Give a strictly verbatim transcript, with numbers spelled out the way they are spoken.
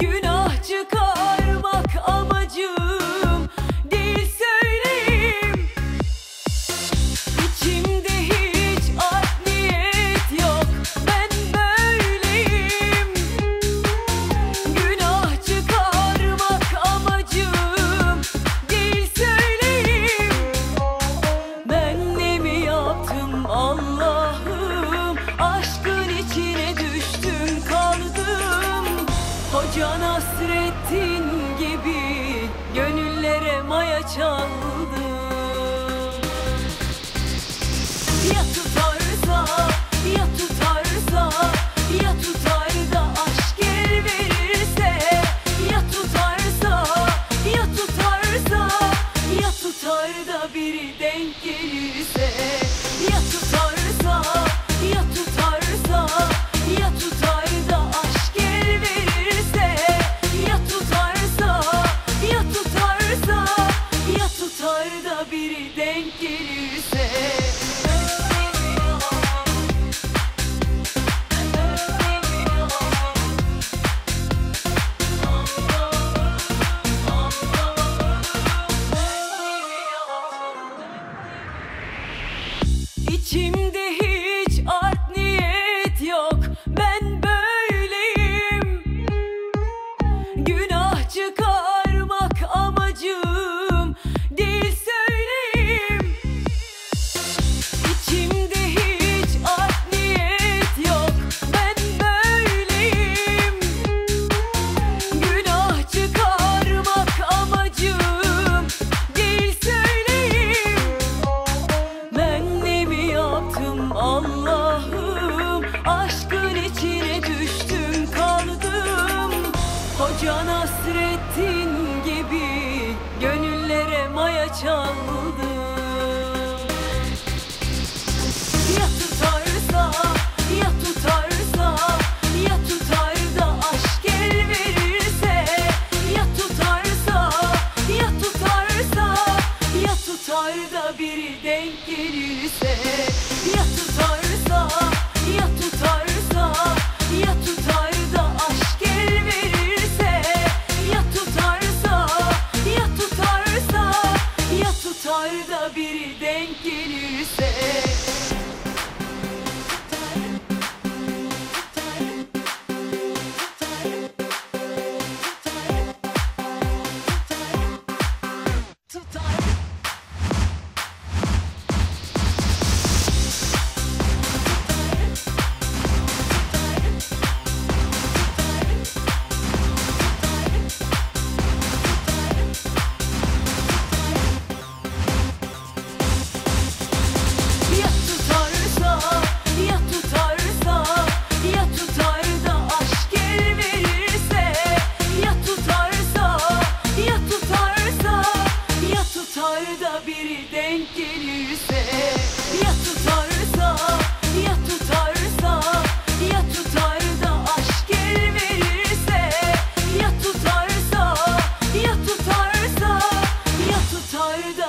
Günah çıkarmak amacım değil söyleyeyim. İçimde hiç art niyet yok, ben böyleyim. Günah çıkarmak amacım değil söyleyeyim. Ben ne mi yaptım Allah'ım, aşkın içine düştüm kaldım. Hoca Nasrettin gibi gönüllere maya çaldım. Ya tutarsa, ya tutarsa, ya tutar da aşk el verirse. Ya tutarsa, ya tutarsa, ya tutar da biri denk gelirse. Ya tutarsa, ya tutarsa, ya tutar da aşk el verirse. Ya tutarsa, ya tutarsa, ya tutar da biri denk gelirse. İçimde hiç art niyet yok, ben böyleyim. Günah çıkarmak amacım değil söyleyeyim. İçimde hiç art niyet yok, ben böyleyim. Günah çıkarmak amacım değil söyleyeyim. Ben ne mi yaptım Allah'ım, aşkın içine düştüm kaldım. Hoca Nasrettin gibi gönüllere maya çaldım. Ya tutarsa, ya tutarsa, ya tutar da aşk el verirse. Ya tutarsa, ya tutarsa, ya tutar da biri denk gelirse. Ya tutarsa, ya tutarsa, ya tutar da aşk el verirse. Ya tutarsa, ya tutarsa, ya tutar da biri denk gelirse. Ya tutarsa, ya tutarsa, ya tutar da aşk el verirse. Ya tutarsa, ya tutarsa, ya tutar da biri denk gelirse.